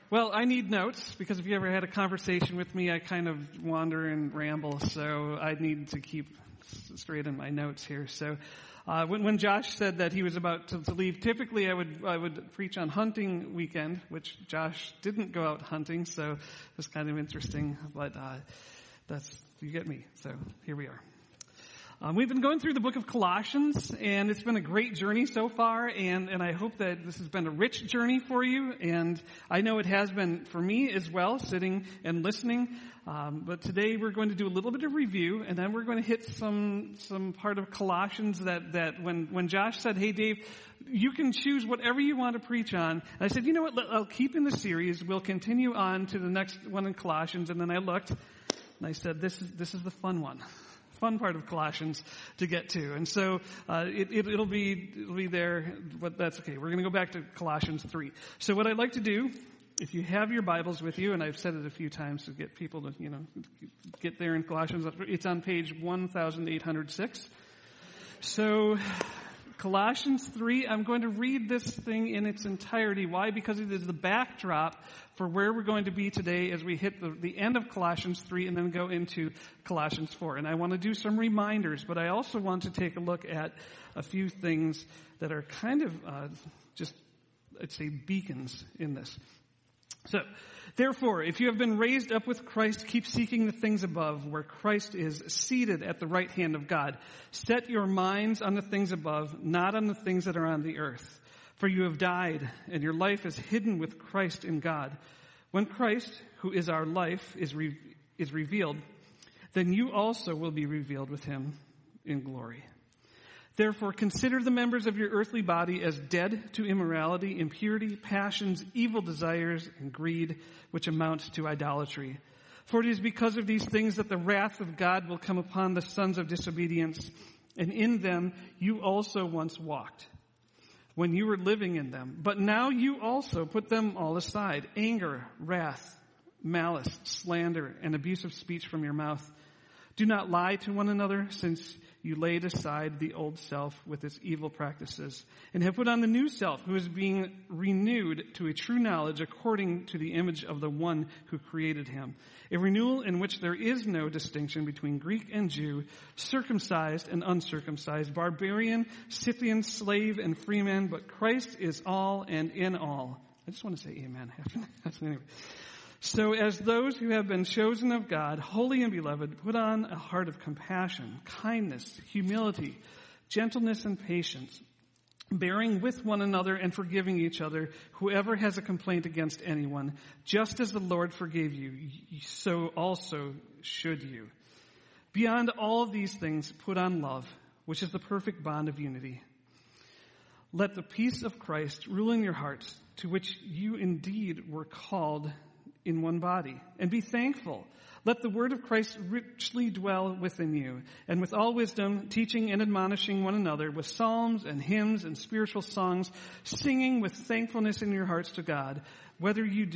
Well, I need notes, because if you ever had a conversation with me, I kind of wander and ramble, so I need to keep straight in my notes here. So when Josh said that he was about to leave, typically I would preach on hunting weekend, which Josh didn't go out hunting, so it was kind of interesting, but you get me, so here we are. We've been going through the book of Colossians, and it's been a great journey so far, and I hope that this has been a rich journey for you, and I know it has been for me as well, sitting and listening. But today we're going to do a little bit of review, and then we're going to hit some part of Colossians that when Josh said, "Hey Dave, you can choose whatever you want to preach on," and I said, "You know what? I'll keep in the series. We'll continue on to the next one in Colossians." And then I looked, and I said, "This is the fun one." Fun part of Colossians to get to. And so it'll be there, but that's okay. We're going to go back to Colossians 3. So what I'd like to do, if you have your Bibles with you, and I've said it a few times to get people to, get there in Colossians, it's on page 1806. So Colossians 3, I'm going to read this thing in its entirety. Why? Because it is the backdrop for where we're going to be today as we hit the end of Colossians 3 and then go into Colossians 4. And I want to do some reminders, but I also want to take a look at a few things that are kind of I'd say beacons in this. So, therefore, if you have been raised up with Christ, keep seeking the things above, where Christ is seated at the right hand of God. Set your minds on the things above, not on the things that are on the earth. For you have died, and your life is hidden with Christ in God. When Christ, who is our life, is revealed, then you also will be revealed with him in glory. Therefore, consider the members of your earthly body as dead to immorality, impurity, passions, evil desires, and greed, which amount to idolatry. For it is because of these things that the wrath of God will come upon the sons of disobedience, and in them you also once walked, when you were living in them. But now you also put them all aside: anger, wrath, malice, slander, and abusive speech from your mouth. Do not lie to one another, since you laid aside the old self with its evil practices, and have put on the new self, who is being renewed to a true knowledge according to the image of the one who created him. A renewal in which there is no distinction between Greek and Jew, circumcised and uncircumcised, barbarian, Scythian, slave and freeman, but Christ is all and in all. I just want to say amen after that. Anyway. So as those who have been chosen of God, holy and beloved, put on a heart of compassion, kindness, humility, gentleness, and patience, bearing with one another and forgiving each other. Whoever has a complaint against anyone, just as the Lord forgave you, so also should you. Beyond all of these things, put on love, which is the perfect bond of unity. Let the peace of Christ rule in your hearts, to which you indeed were called in one body, and be thankful. Let the word of Christ richly dwell within you, and with all wisdom, teaching and admonishing one another with psalms and hymns and spiritual songs, singing with thankfulness in your hearts to God. Whatever you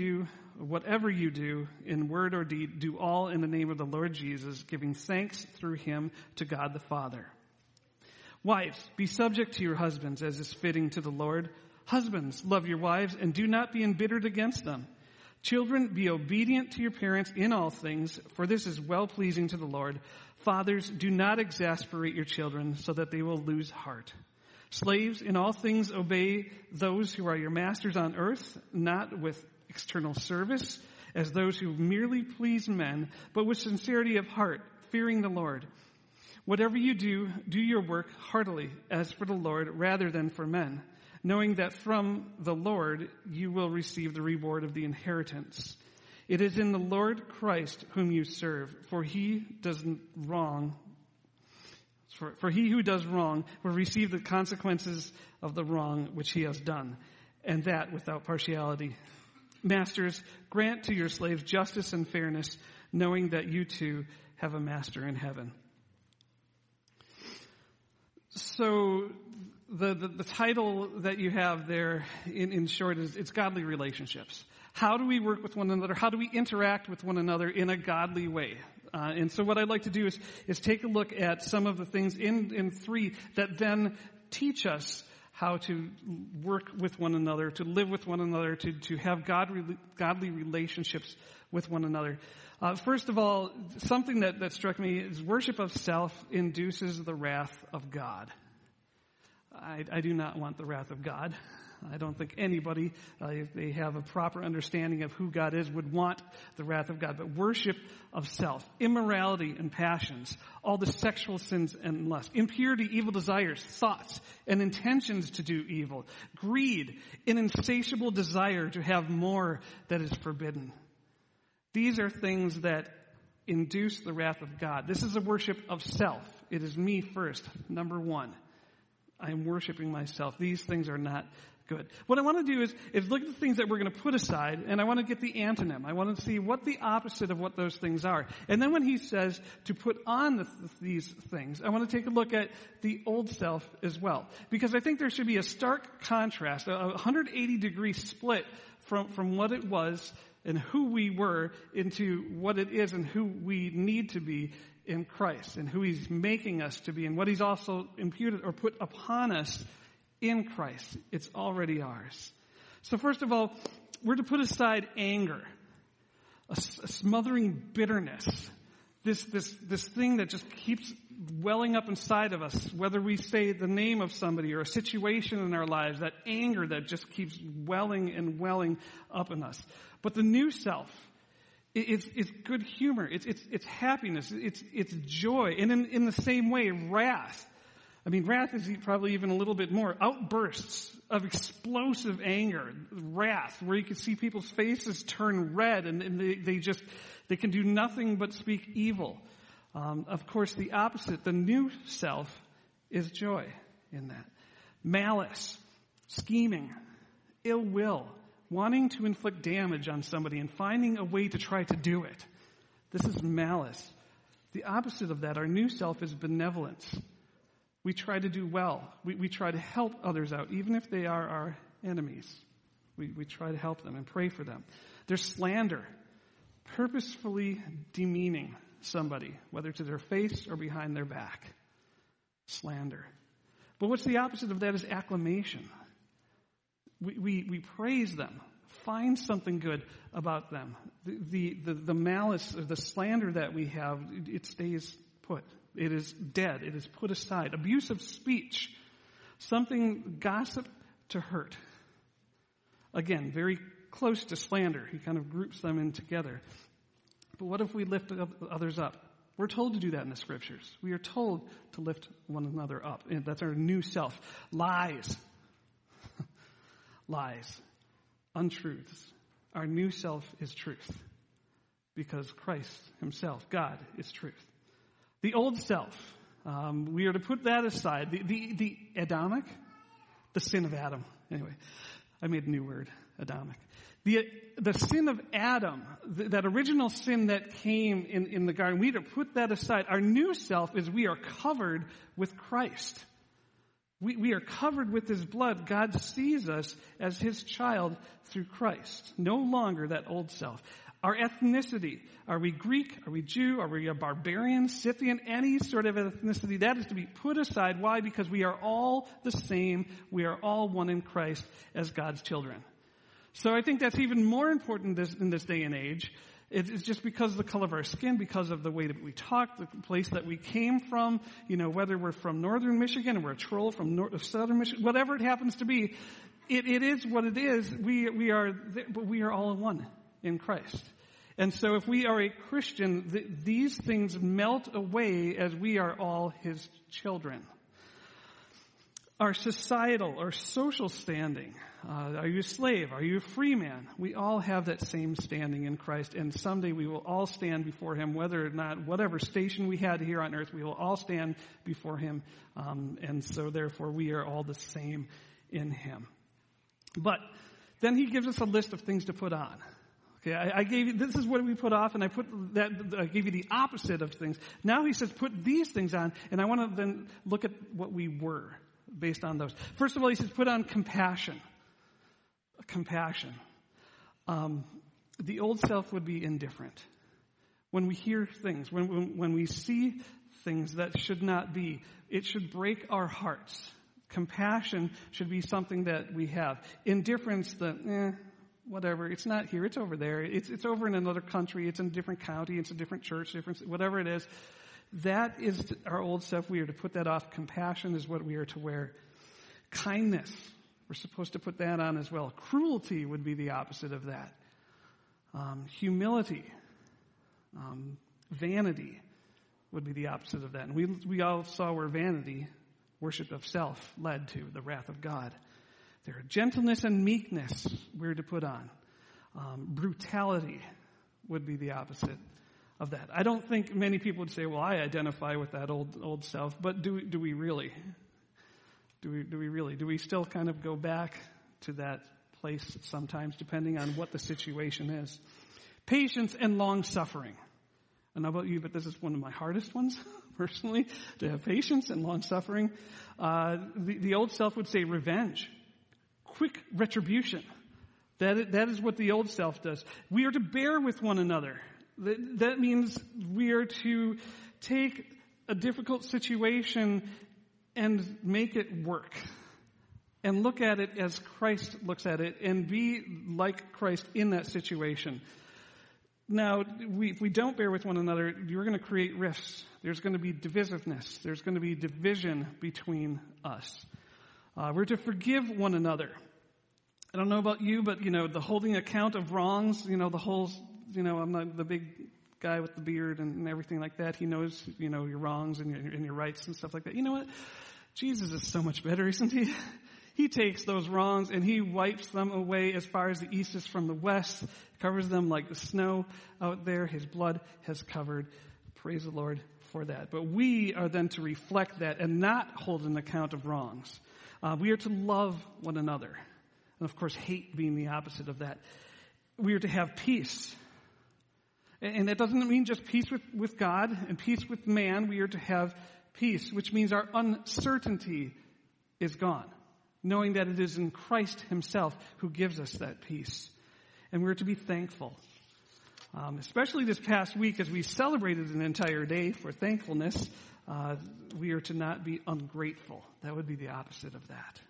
do, in word or deed, do all in the name of the Lord Jesus, giving thanks through him to God the Father. Wives, be subject to your husbands as is fitting to the Lord. Husbands, love your wives, and do not be embittered against them. Children, be obedient to your parents in all things, for this is well-pleasing to the Lord. Fathers, do not exasperate your children so that they will lose heart. Slaves, in all things obey those who are your masters on earth, not with external service, as those who merely please men, but with sincerity of heart, fearing the Lord. Whatever you do, do your work heartily, as for the Lord, rather than for men, knowing that from the Lord you will receive the reward of the inheritance. It is in the Lord Christ whom you serve, for he who does wrong will receive the consequences of the wrong which he has done, and that without partiality. Masters, grant to your slaves justice and fairness, knowing that you too have a master in heaven. So the title that you have there in short is it's godly relationships. How do we work with one another? How do we interact with one another in a godly way? And so what I'd like to do is take a look at some of the things in 3 that then teach us how to work with one another, to live with one another, to have godly relationships with one another. First of all, something that struck me is worship of self induces the wrath of God. I do not want the wrath of God. I don't think anybody, if they have a proper understanding of who God is, would want the wrath of God. But worship of self, immorality and passions, all the sexual sins and lust, impurity, evil desires, thoughts, and intentions to do evil, greed, an insatiable desire to have more that is forbidden. These are things that induce the wrath of God. This is a worship of self. It is me first, number one. I am worshiping myself. These things are not good. What I want to do is look at the things that we're going to put aside, and I want to get the antonym. I want to see what the opposite of what those things are. And then when he says to put on these things, I want to take a look at the old self as well. Because I think there should be a stark contrast, a 180-degree split from what it was and who we were into what it is and who we need to be in Christ, and who he's making us to be, and what he's also imputed or put upon us in Christ. It's already ours. So first of all, we're to put aside anger, a smothering bitterness, this thing that just keeps welling up inside of us, whether we say the name of somebody or a situation in our lives, that anger that just keeps welling and welling up in us. But the new self, it's good humor, it's happiness, it's joy, and in the same way, wrath. I mean, wrath is probably even a little bit more. Outbursts of explosive anger, wrath, where you can see people's faces turn red and they can do nothing but speak evil. Of course, the opposite, the new self, is joy in that. Malice, scheming, ill will, wanting to inflict damage on somebody and finding a way to try to do it. This is malice. The opposite of that, our new self, is benevolence. We try to do well. We try to help others out, even if they are our enemies. We try to help them and pray for them. There's slander, purposefully demeaning somebody, whether to their face or behind their back. Slander. But what's the opposite of that is acclamation. We praise them, find something good about them. The malice or the slander that we have, it stays put. It is dead. It is put aside. Abusive speech, something gossip to hurt. Again, very close to slander. He kind of groups them in together. But what if we lift others up? We're told to do that in the scriptures. We are told to lift one another up. And that's our new self. Lies. Lies. Untruths. Our new self is truth. Because Christ himself, God, is truth. The old self, we are to put that aside. The Adamic, the sin of Adam. Anyway, I made a new word, Adamic. The sin of Adam, that original sin that came in the garden, we are to put that aside. Our new self is we are covered with Christ. We are covered with his blood. God sees us as his child through Christ. No longer that old self. Our ethnicity, are we Greek? Are we Jew? Are we a barbarian, Scythian? Any sort of ethnicity, that is to be put aside. Why? Because we are all the same. We are all one in Christ as God's children. So I think that's even more important in this day and age. It's just because of the color of our skin, because of the way that we talk, the place that we came from, whether we're from northern Michigan or we're a troll from southern Michigan, whatever it happens to be, it is what it is. We are all one in Christ. And so if we are a Christian, these things melt away as we are all his children. Our societal or social standing. Are you a slave? Are you a free man? We all have that same standing in Christ, and someday we will all stand before him, whether or not, whatever station we had here on earth, we will all stand before him, and so therefore we are all the same in him. But then he gives us a list of things to put on. Okay, I gave you, this is what we put off, and I gave you the opposite of things. Now he says, put these things on, and I want to then look at what we were based on those. First of all, he says, put on compassion. Compassion. The old self would be indifferent. When we hear things, when we see things that should not be, it should break our hearts Compassion should be something that we have. Indifference, whatever, it's not here, it's over there. It's over in another country, it's in a different county, it's a different church, whatever it is. That is our old self. We are to put that off. Compassion is what we are to wear. Kindness, we're supposed to put that on as well. Cruelty would be the opposite of that. Humility, vanity would be the opposite of that. And we all saw where vanity, worship of self, led to the wrath of God. There are gentleness and meekness we're to put on. Brutality would be the opposite of that. I don't think many people would say, well, I identify with that old self, but do we really? Do we really? Do we still kind of go back to that place sometimes, depending on what the situation is? Patience and long-suffering. I don't know about you, but this is one of my hardest ones, personally, to have patience and long-suffering. The old self would say revenge, quick retribution. That is what the old self does. We are to bear with one another. That means we are to take a difficult situation and make it work. And look at it as Christ looks at it and be like Christ in that situation. Now, if we don't bear with one another, you're going to create rifts. There's going to be divisiveness. There's going to be division between us. We're to forgive one another. I don't know about you, but, the holding account of wrongs, the whole, I'm not the big guy with the beard and everything like that. He knows, your wrongs and your rights and stuff like that. You know what? Jesus is so much better, isn't he? He takes those wrongs and he wipes them away as far as the east is from the west, covers them like the snow out there. His blood has covered. Praise the Lord for that. But we are then to reflect that and not hold an account of wrongs. We are to love one another. And of course, hate being the opposite of that. We are to have peace. And that doesn't mean just peace with God and peace with man. We are to have peace, which means our uncertainty is gone, knowing that it is in Christ himself who gives us that peace. And we're to be thankful. Especially this past week as we celebrated an entire day for thankfulness, we are to not be ungrateful. That would be the opposite of that.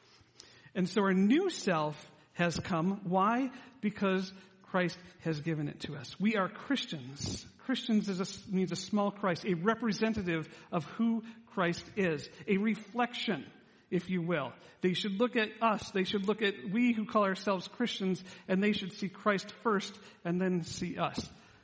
And so our new self has come. Why? Because Christ has given it to us. We are Christians. Christians means a small Christ, a representative of who Christ is, a reflection, if you will. They should look at us. They should look at we who call ourselves Christians, and they should see Christ first and then see us.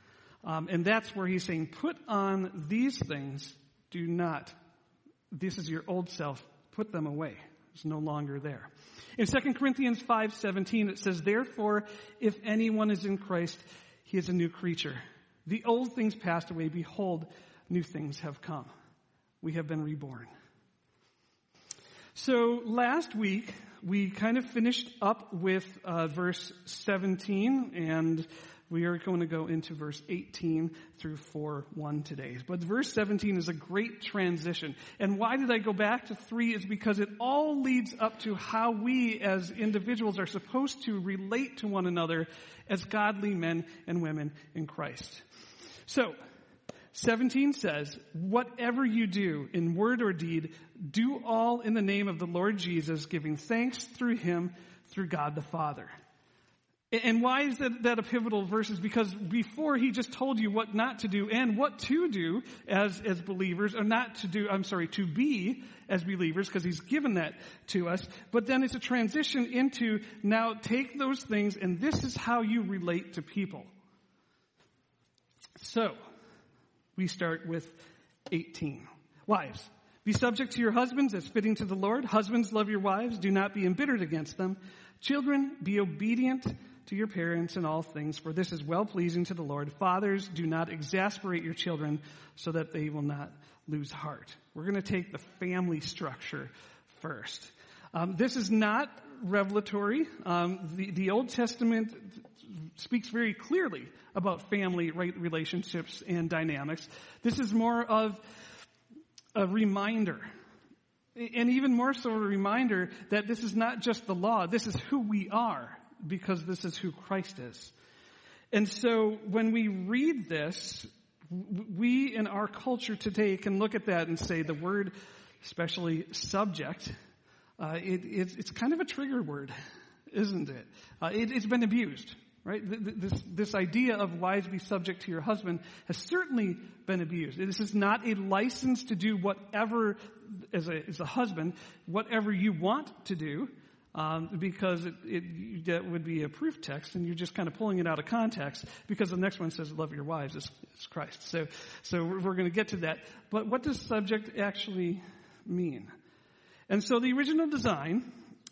And that's where he's saying, put on these things. Do not. This is your old self. Put them away. It's no longer there. In 2 Corinthians 5:17, it says, therefore, if anyone is in Christ, he is a new creature. The old things passed away. Behold, new things have come. We have been reborn. So last week, we kind of finished up with verse 17, and we are going to go into verse 18 through 4:1 today. But verse 17 is a great transition. And why did I go back to 3 is because it all leads up to how we as individuals are supposed to relate to one another as godly men and women in Christ. So, 17 says, whatever you do in word or deed, do all in the name of the Lord Jesus, giving thanks through him, through God the Father. And why is that a pivotal verse? Is because before he just told you what not to do and what to do as believers, or not to do, to be as believers, because he's given that to us. But then it's a transition into now take those things and this is how you relate to people. So, we start with 18. Wives, be subject to your husbands as fitting to the Lord. Husbands, love your wives. Do not be embittered against them. Children, be obedient to your parents in all things, for this is well-pleasing to the Lord. Fathers, do not exasperate your children so that they will not lose heart. We're going to take the family structure first. This is not revelatory. The Old Testament speaks very clearly about family relationships and dynamics. This is more of a reminder, and even more so a reminder that this is not just the law. This is who we are, because this is who Christ is. And so when we read this, we in our culture today can look at that and say the word, especially subject, It's kind of a trigger word, isn't it? It's been abused, right? This idea of wives be subject to your husband has certainly been abused. This is not a license to do whatever, as a husband, whatever you want to do, because that would be a proof text, and you're just kind of pulling it out of context, because the next one says, love your wives as Christ. So we're going to get to that. But what does subject actually mean? And so the original design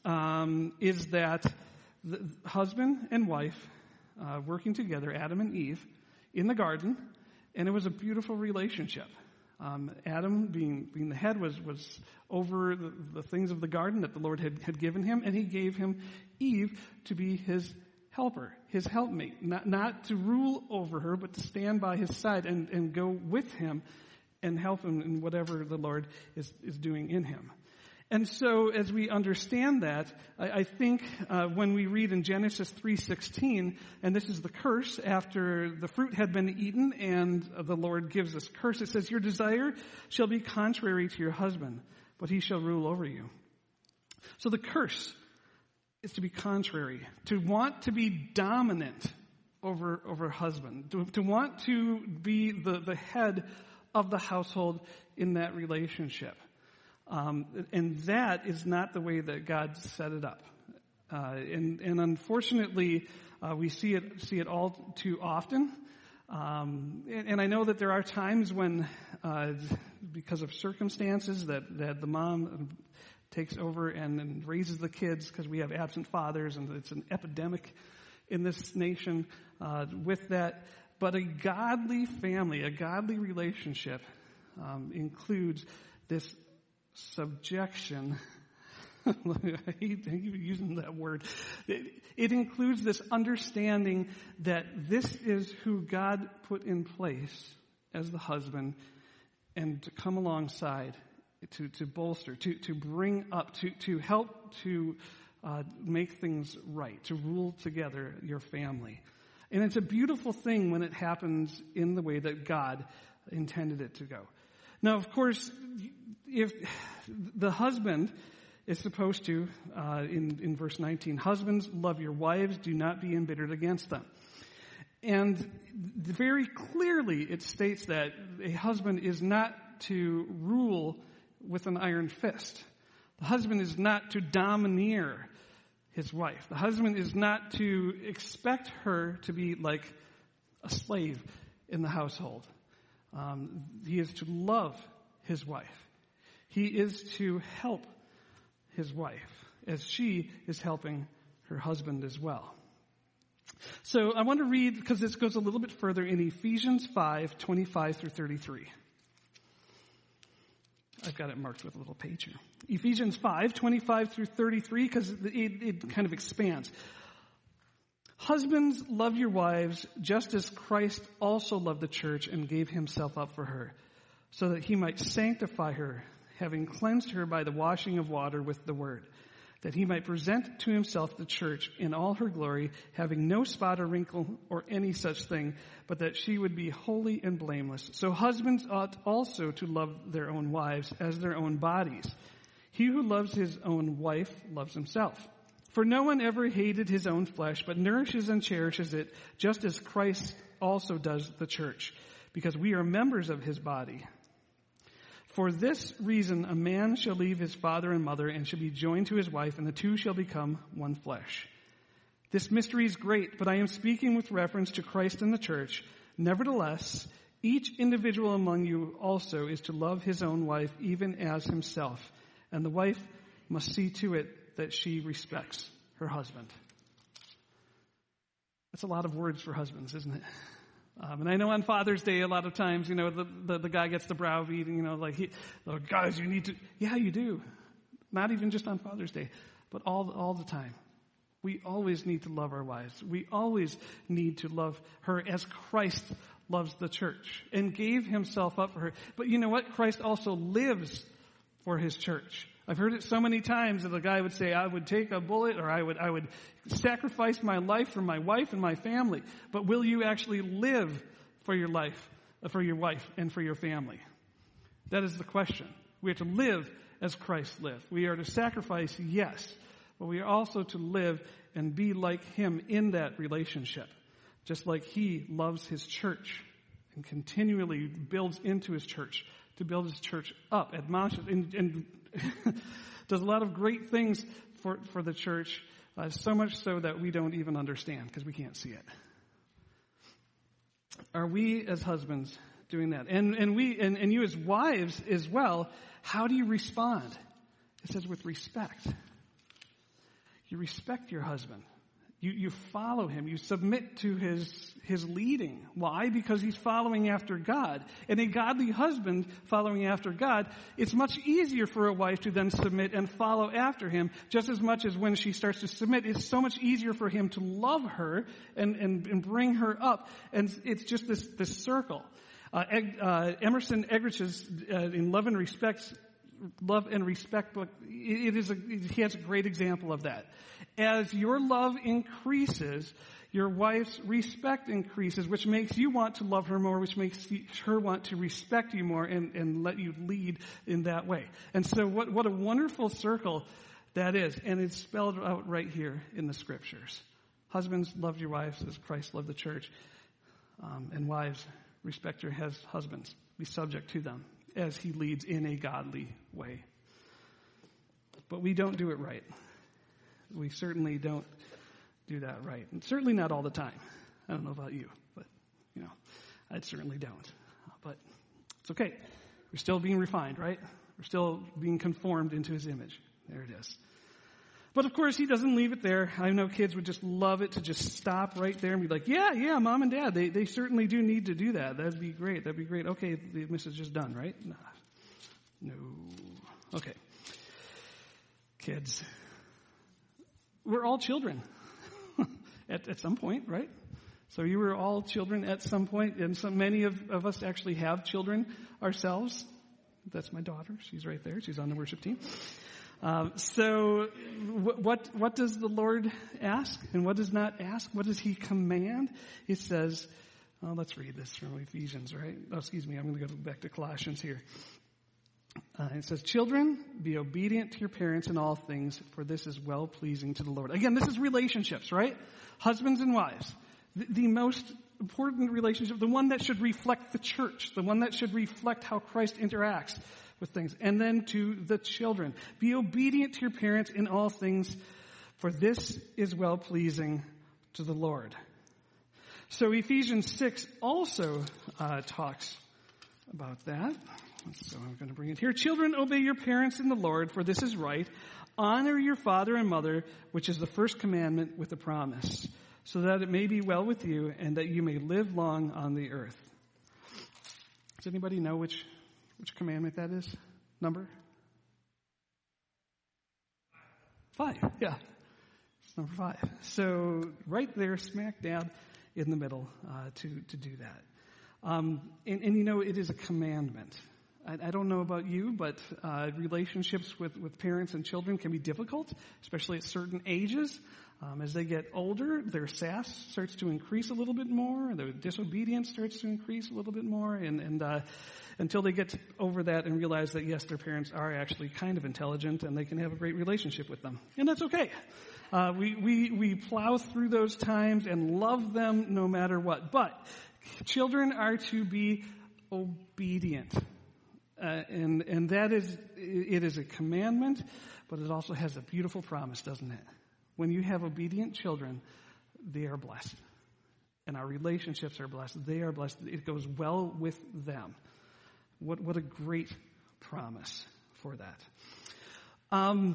is that the husband and wife working together, Adam and Eve, in the garden, and it was a beautiful relationship. Adam, being the head, was over the things of the garden that the Lord had given him, and he gave him Eve to be his helper, his helpmate, not to rule over her, but to stand by his side and go with him and help him in whatever the Lord is doing in him. And so as we understand that, I think when we read in Genesis 3:16, and this is the curse after the fruit had been eaten and the Lord gives this curse, it says, your desire shall be contrary to your husband, but he shall rule over you. So the curse is to be contrary, to want to be dominant over husband, to want to be the head of the household in that relationship. And that is not the way that God set it up. And unfortunately, we see it all too often. And I know that there are times when, because of circumstances, that the mom takes over and raises the kids because we have absent fathers, and it's an epidemic in this nation with that. But a godly family, a godly relationship includes this subjection. I hate using that word. It includes this understanding that this is who God put in place as the husband, and to come alongside, to bolster, to bring up, to help to make things right, to rule together your family. And it's a beautiful thing when it happens in the way that God intended it to go. Now, of course, if the husband is supposed to, in verse 19, husbands, love your wives, do not be embittered against them. And very clearly it states that a husband is not to rule with an iron fist. The husband is not to domineer his wife. The husband is not to expect her to be like a slave in the household. He is to love his wife. He is to help his wife as she is helping her husband as well. So I want to read, because this goes a little bit further, in Ephesians 5:25 through 33. I've got it marked with a little page here. Ephesians 5:25 through 33, because it kind of expands. Husbands, love your wives just as Christ also loved the church and gave himself up for her, so that he might sanctify her, having cleansed her by the washing of water with the word, that he might present to himself the church in all her glory, having no spot or wrinkle or any such thing, but that she would be holy and blameless. So husbands ought also to love their own wives as their own bodies. He who loves his own wife loves himself. For no one ever hated his own flesh, but nourishes and cherishes it, just as Christ also does the church, because we are members of his body. For this reason, a man shall leave his father and mother and shall be joined to his wife, and the two shall become one flesh. This mystery is great, but I am speaking with reference to Christ and the church. Nevertheless, each individual among you also is to love his own wife even as himself, and the wife must see to it that she respects her husband. That's a lot of words for husbands, isn't it? And I know on Father's Day, a lot of times, the guy gets the browbeating, guys, you need to, yeah, you do. Not even just on Father's Day, but all the time. We always need to love our wives. We always need to love her as Christ loves the church and gave himself up for her. But you know what? Christ also lives for his church. I've heard it so many times that a guy would say, I would take a bullet, or I would sacrifice my life for my wife and my family. But will you actually live for your life, for your wife and for your family? That is the question. We have to live as Christ lived. We are to sacrifice, yes, but we are also to live and be like him in that relationship, just like he loves his church and continually builds into his church, to build his church up, admonishes, and does a lot of great things for the church, so much so that we don't even understand because we can't see it. Are we as husbands doing that? And you as wives as well, how do you respond? It says with respect. You respect your husband. You follow him. You submit to his leading. Why? Because he's following after God. And a godly husband following after God, it's much easier for a wife to then submit and follow after him, just as much as when she starts to submit, it's so much easier for him to love her and bring her up. And it's just this circle. Emerson Eggerich's in Love and Respect book, he has a great example of that. As your love increases, your wife's respect increases, which makes you want to love her more, which makes her want to respect you more and let you lead in that way. And so what a wonderful circle that is. And it's spelled out right here in the scriptures. Husbands, love your wives as Christ loved the church. And wives, respect your husbands. Be subject to them as he leads in a godly way. But we don't do it right. We certainly don't do that right. And certainly not all the time. I don't know about you, but, I certainly don't. But it's okay. We're still being refined, right? We're still being conformed into his image. There it is. But of course, he doesn't leave it there. I know kids would just love it to just stop right there and be like, yeah, mom and dad, they certainly do need to do that. That'd be great. Okay, the message is done, right? No. Okay. Kids. We're all children at some point, right? So you were all children at some point, and so many of us actually have children ourselves. That's my daughter. She's right there. She's on the worship team. So what does the Lord ask and what does not ask? What does he command? It says, let's read this from Ephesians, right? I'm going to go back to Colossians here. It says, children, be obedient to your parents in all things, for this is well-pleasing to the Lord. Again, this is relationships, right? Husbands and wives. The most important relationship, the one that should reflect the church, the one that should reflect how Christ interacts with things. And then to the children. Be obedient to your parents in all things, for this is well-pleasing to the Lord. So Ephesians 6 also talks about that. So I'm going to bring it here. Children, obey your parents in the Lord, for this is right. Honor your father and mother, which is the first commandment with a promise, so that it may be well with you and that you may live long on the earth. Does anybody know which commandment that is? Number? 5. Yeah. It's number 5. So right there, smack dab in the middle to do that. And it is a commandment. I don't know about you, but relationships with parents and children can be difficult, especially at certain ages. As they get older, their sass starts to increase a little bit more, their disobedience starts to increase a little bit more, and until they get over that and realize that, yes, their parents are actually kind of intelligent and they can have a great relationship with them. And that's okay. We plow through those times and love them no matter what. But children are to be obedient. And that it is a commandment, but it also has a beautiful promise, doesn't it? When you have obedient children, they are blessed. And our relationships are blessed. They are blessed. It goes well with them. What a great promise for that. And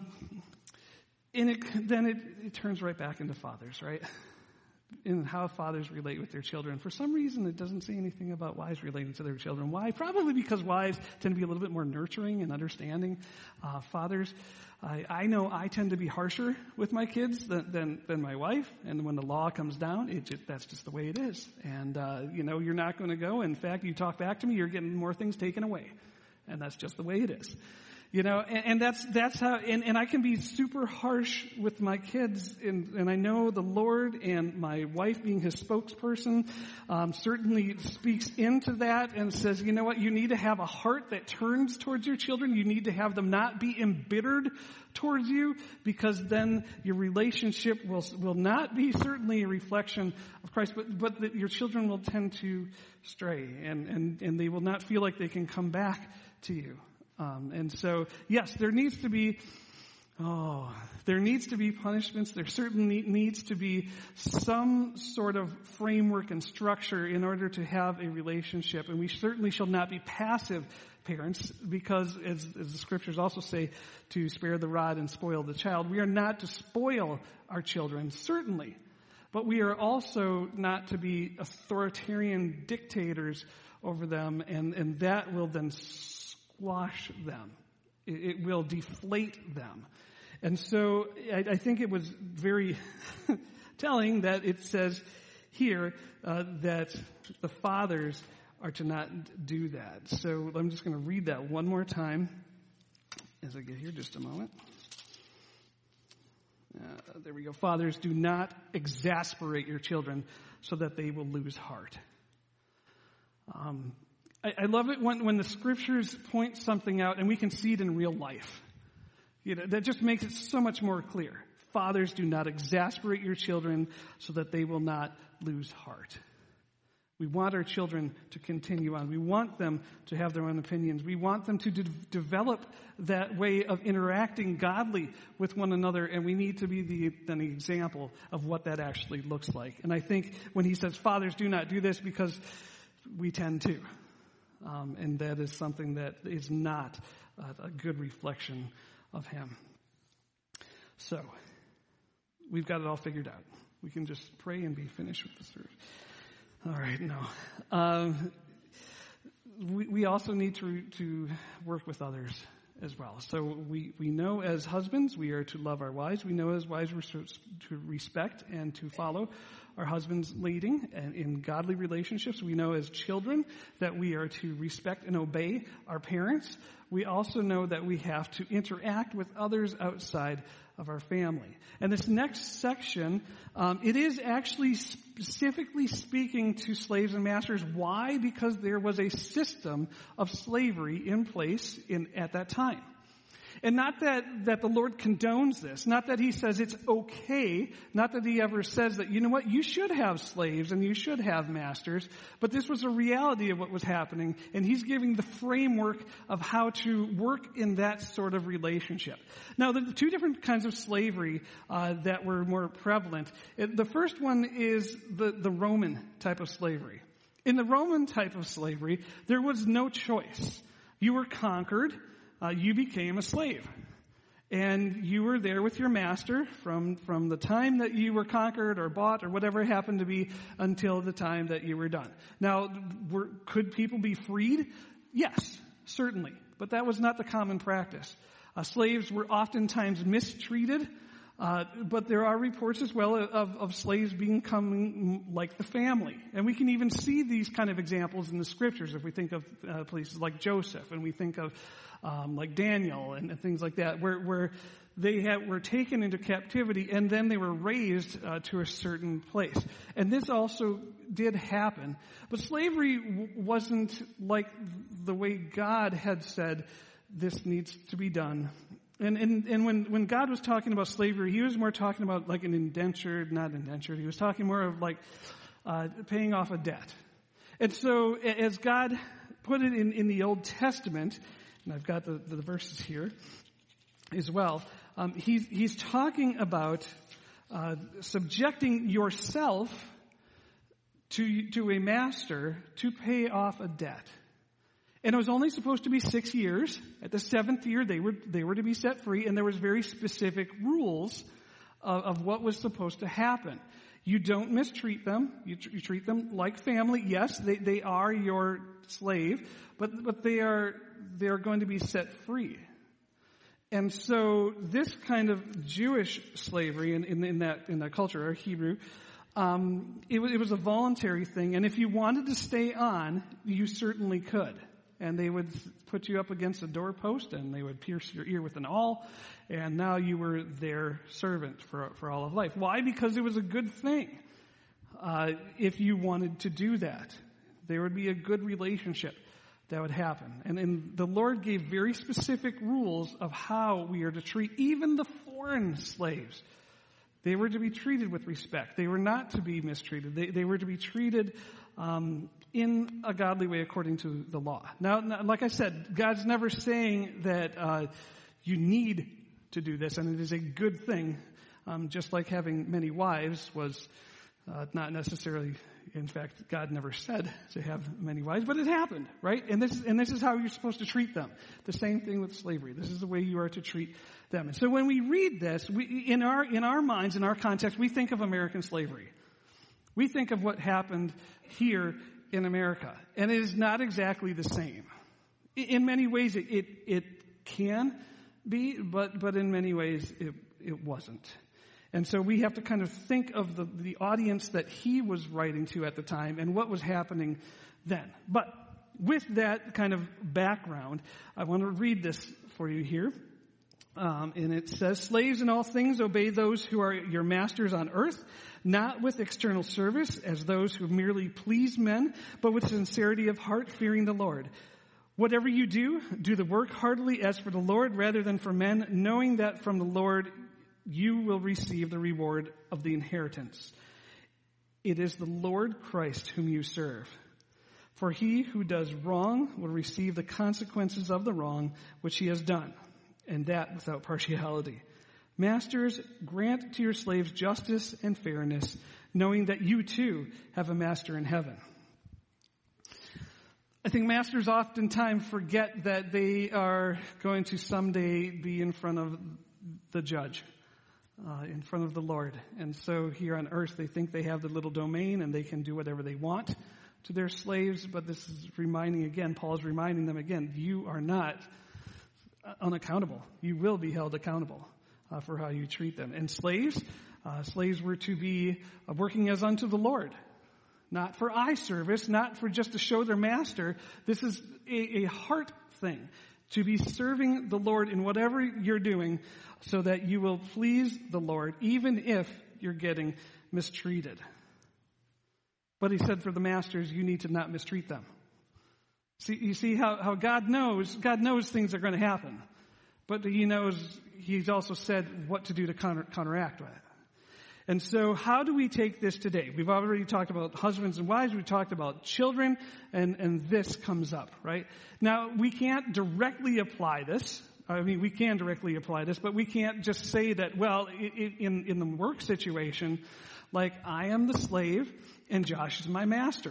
it turns right back into fathers, right? In how fathers relate with their children. For some reason, it doesn't say anything about wives relating to their children. Why? Probably because wives tend to be a little bit more nurturing and understanding. Fathers, I know I tend to be harsher with my kids than my wife. And when the law comes down, that's just the way it is. And, you're not going to go. In fact, you talk back to me, you're getting more things taken away. And that's just the way it is. And that's how, and I can be super harsh with my kids, and I know the Lord and my wife being his spokesperson, certainly speaks into that and says, you know what, you need to have a heart that turns towards your children. You need to have them not be embittered towards you, because then your relationship will not be certainly a reflection of Christ, but that your children will tend to stray, and they will not feel like they can come back to you. And so, yes, there needs to be punishments. There certainly needs to be some sort of framework and structure in order to have a relationship. And we certainly shall not be passive parents, because as the scriptures also say, to spare the rod and spoil the child. We are not to spoil our children, certainly. But we are also not to be authoritarian dictators over them, and that will then squash them. It will deflate them. And so I think it was very telling that it says here that the fathers are to not do that. So I'm just going to read that one more time as I get here, just a moment. There we go. Fathers, do not exasperate your children so that they will lose heart. I love it when the scriptures point something out and we can see it in real life. That just makes it so much more clear. Fathers, do not exasperate your children so that they will not lose heart. We want our children to continue on. We want them to have their own opinions. We want them to develop that way of interacting godly with one another, and we need to be an example of what that actually looks like. And I think when he says, fathers, do not do this, because we tend to. And that is something that is not a good reflection of him. So, we've got it all figured out. We can just pray and be finished with the service. All right, no. We also need to work with others as well. So we know as husbands we are to love our wives. We know as wives we're to respect and to follow our husbands' leading and in godly relationships. We know as children that we are to respect and obey our parents. We also know that we have to interact with others outside of our family. And this next section, it is actually specifically speaking to slaves and masters. Why? Because there was a system of slavery in place at that time. And not that the Lord condones this, not that he says it's okay, not that he ever says that, you know what, you should have slaves and you should have masters, but this was a reality of what was happening, and he's giving the framework of how to work in that sort of relationship. Now, the two different kinds of slavery that were more prevalent, the first one is the Roman type of slavery. In the Roman type of slavery, there was no choice. You were conquered. You became a slave. And you were there with your master from the time that you were conquered or bought or whatever it happened to be until the time that you were done. Now, could people be freed? Yes, certainly. But that was not the common practice. Slaves were oftentimes mistreated. But there are reports as well of slaves becoming like the family. And we can even see these kind of examples in the scriptures if we think of places like Joseph, and we think of like Daniel and things like that, where they were taken into captivity and then they were raised to a certain place. And this also did happen. But slavery wasn't like the way God had said this needs to be done. And when God was talking about slavery, he was more talking about like an indentured, not indentured. He was talking more of like paying off a debt. And so as God put it in the Old Testament, and I've got the verses here as well, he's talking about subjecting yourself to a master to pay off a debt. And it was only supposed to be 6 years. At the 7th year, they were to be set free, and there was very specific rules of what was supposed to happen. You don't mistreat them. You treat them like family. Yes, they are your slave, but they are going to be set free. And so this kind of Jewish slavery in that culture, or Hebrew, it was a voluntary thing. And if you wanted to stay on, you certainly could. and they would put you up against a doorpost, and they would pierce your ear with an awl, and now you were their servant for all of life. Why? Because it was a good thing. If you wanted to do that, there would be a good relationship that would happen. And the Lord gave very specific rules of how we are to treat even the foreign slaves. They were to be treated with respect. They were not to be mistreated. They were to be treated in a godly way according to the law. Now, like I said, God's never saying that you need to do this, and it is a good thing. Just like having many wives was not necessarily, in fact, God never said to have many wives, but it happened, right? And this is how you're supposed to treat them. The same thing with slavery. This is the way you are to treat them. And so when we read this, in our minds, in our context, we think of American slavery. We think of what happened here in America, and it is not exactly the same. In many ways, it can be, but in many ways, it wasn't. And so we have to kind of think of the audience that he was writing to at the time and what was happening then. But with that kind of background, I want to read this for you here. And it says, "Slaves in all things obey those who are your masters on earth, not with external service as those who merely please men, but with sincerity of heart, fearing the Lord. Whatever you do, do the work heartily as for the Lord rather than for men, knowing that from the Lord you will receive the reward of the inheritance. It is the Lord Christ whom you serve. For he who does wrong will receive the consequences of the wrong which he has done, and that without partiality. Masters, grant to your slaves justice and fairness, knowing that you too have a master in heaven." I think masters oftentimes forget that they are going to someday be in front of the judge, in front of the Lord. And so here on earth, they think they have the little domain and they can do whatever they want to their slaves. But this is Paul is reminding them again, you are not unaccountable. You will be held accountable for how you treat them. And slaves were to be working as unto the Lord. Not for eye service, not for just to show their master. This is a heart thing. To be serving the Lord in whatever you're doing so that you will please the Lord, even if you're getting mistreated. But he said for the masters, you need to not mistreat them. You see how God knows things are going to happen. But he's also said what to do to counteract that. And so how do we take this today? We've already talked about husbands and wives. We've talked about children, and this comes up, right? Now, we can't directly apply this. We can directly apply this, but we can't just say that, well, in the work situation, like I am the slave and Josh is my master.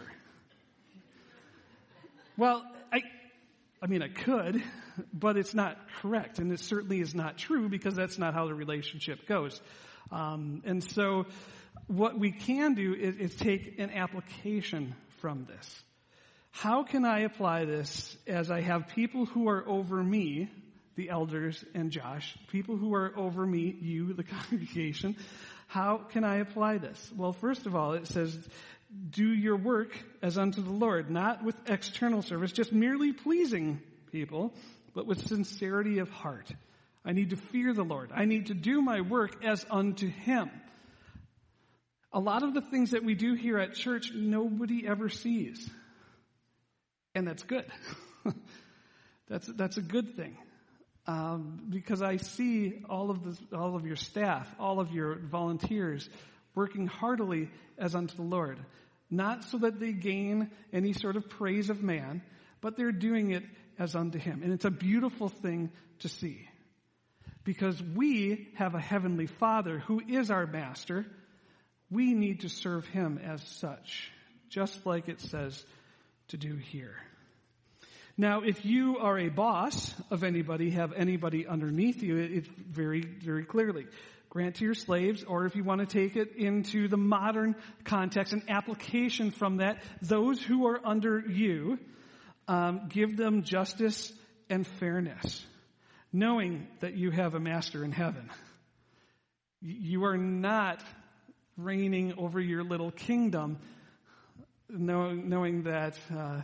Well, I could, but it's not correct, and it certainly is not true because that's not how the relationship goes. And so what we can do is take an application from this. How can I apply this as I have people who are over me, the elders and Josh, people who are over me, you, the congregation? How can I apply this? Well, first of all, it says, do your work as unto the Lord, not with external service, just merely pleasing people, but with sincerity of heart. I need to fear the Lord. I need to do my work as unto Him. A lot of the things that we do here at church, nobody ever sees. And that's good. That's a good thing. Because I see all of your staff, all of your volunteers working heartily as unto the Lord. Not so that they gain any sort of praise of man, but they're doing it as unto Him. And it's a beautiful thing to see. Because we have a heavenly Father who is our master. We need to serve Him as such, just like it says to do here. Now, if you are a boss of anybody, have anybody underneath you, it's very, very clearly. Grant to your slaves, or if you want to take it into the modern context, an application from that, those who are under you, give them justice and fairness, knowing that you have a master in heaven. You are not reigning over your little kingdom, knowing that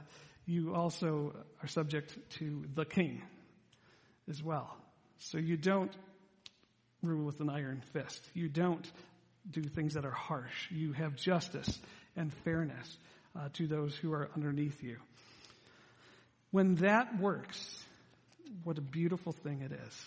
you also are subject to the king as well. So you don't rule with an iron fist. You don't do things that are harsh. You have justice and fairness to those who are underneath you. When that works, what a beautiful thing it is.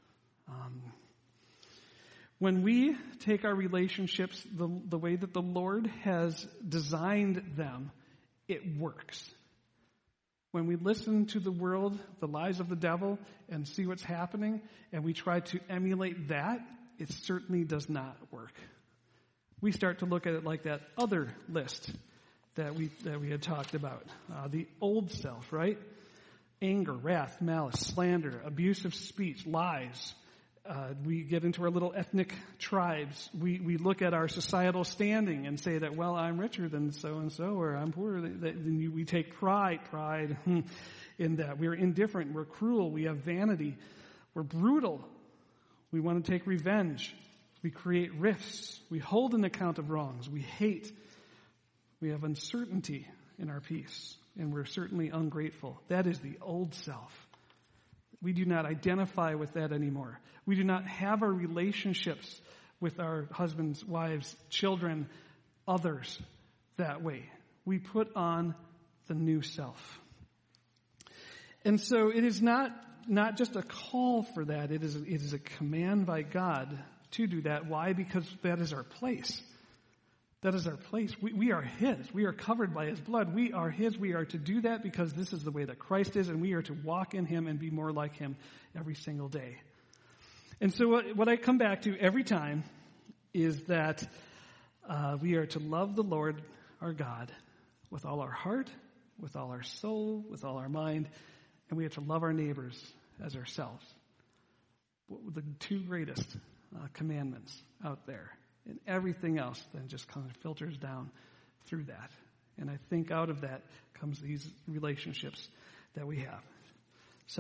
When we take our relationships the way that the Lord has designed them, it works. When we listen to the world, the lies of the devil, and see what's happening, and we try to emulate that, it certainly does not work. We start to look at it like that other list that we had talked about. The old self, right? Anger, wrath, malice, slander, abusive speech, lies. We get into our little ethnic tribes. We look at our societal standing and say that, well, I'm richer than so-and-so, or I'm poorer. We take pride in that. We're indifferent. We're cruel. We have vanity. We're brutal. We want to take revenge. We create rifts. We hold an account of wrongs. We hate. We have uncertainty in our peace. And we're certainly ungrateful. That is the old self. We do not identify with that anymore. We do not have our relationships with our husbands, wives, children, others that way. We put on the new self. And so it is not just a call for that. It is a command by God to do that. Why? Because that is our place. That is our place. We are His. We are covered by His blood. We are His. We are to do that because this is the way that Christ is, and we are to walk in Him and be more like Him every single day. And so what I come back to every time is that we are to love the Lord our God with all our heart, with all our soul, with all our mind, and we have to love our neighbors as ourselves. The two greatest commandments out there. And everything else then just kind of filters down through that. And I think out of that comes these relationships that we have. So,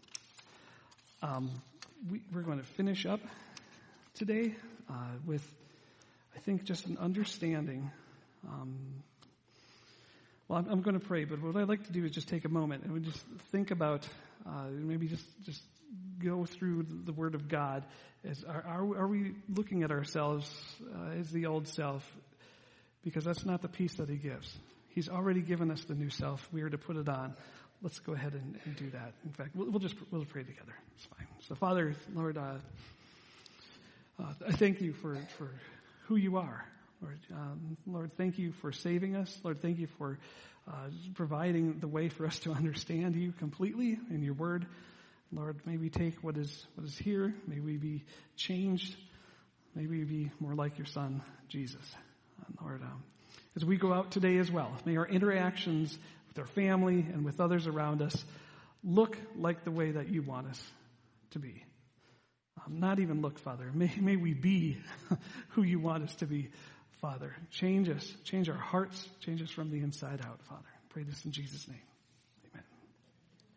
we're going to finish up today with, I think, just an understanding. Well, I'm going to pray, but what I'd like to do is just take a moment and we just think about, maybe just go through the Word of God. Are we looking at ourselves as the old self? Because that's not the peace that He gives. He's already given us the new self. We are to put it on. Let's go ahead and do that. In fact, we'll pray together. It's fine. So, Father, Lord, I thank You for who You are. Lord, thank You for saving us. Lord, thank You for providing the way for us to understand You completely in Your Word. Lord, may we take what is here. May we be changed. May we be more like Your Son, Jesus. And Lord, as we go out today as well, may our interactions with our family and with others around us look like the way that You want us to be. Not even look, Father. May we be who You want us to be, Father. Change us. Change our hearts. Change us from the inside out, Father. Pray this in Jesus' name.